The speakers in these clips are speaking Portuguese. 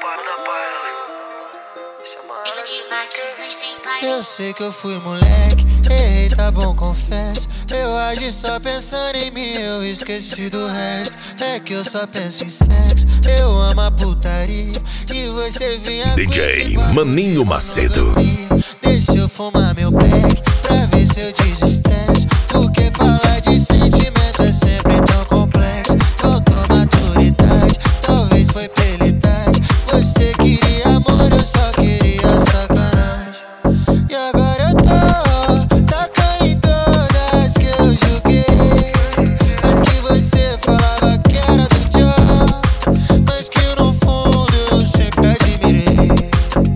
Eu sei que eu fui moleque, errei, tá bom, confesso. Eu agi só pensando em mim, eu esqueci do resto. É que eu só penso em sexo, eu amo a putaria. E você vinha DJ Maninho Macedo. Deixa eu fumar meu pack, pra ver se eu desestresso. Porque falar de sentimento é sempre tão complexo. Faltou maturidade, talvez foi pela idade. Você queria amor, eu só queria sacanagem. E agora eu tô tacando em todas que eu julguei. As que você falava que era do John, mas que no fundo eu sempre admirei.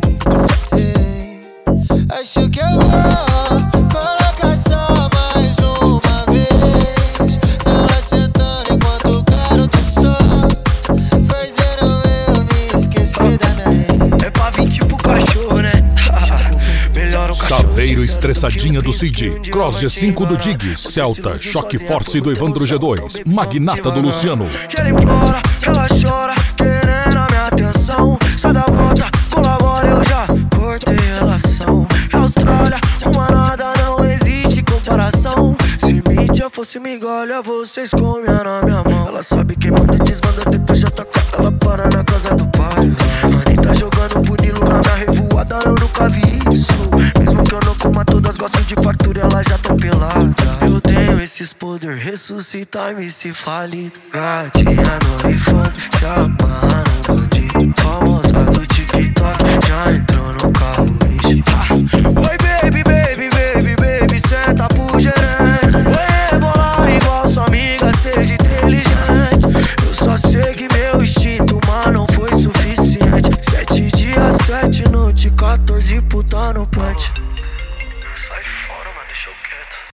Acho que eu vou colocar só mais uma vez. Ela sentando enquanto o garoto só fazendo eu me esquecer da minha. É pra vir tipo cachorro, né? Melhor um cachorro. Chaveiro estressadinha do Cid, Cross G5 do Dig, Celta, Choque Force do Evandro G2, Magnata do Luciano. Ela implora, ela chora, querendo a minha atenção. Sai da volta, colabora, eu já cortei relação. Austrália, uma nada, não existe comparação. Se mídia fosse migalha, vocês comiam na minha mão. Ela sabe quem manda e desmanda, depois já tá com ela para na casa do pai. Anitta jogando punilo na minha revoada, eu nunca vi isso. Mesmo que eu não coma todas, gostam de fartura, ela já tá pelada. Eu tenho esses poder, ressuscitar me se falido. Gatinha no infância, se amarra no bandido. Famosa do TikTok, já entrou no carro, ixi. Oi baby, baby, baby, baby, senta pro gerente. Oi, bola igual sua amiga, seja inteligente. Eu só segui meu instinto, mas não foi suficiente. 7 dias, 7 noites, 14 puta no punch.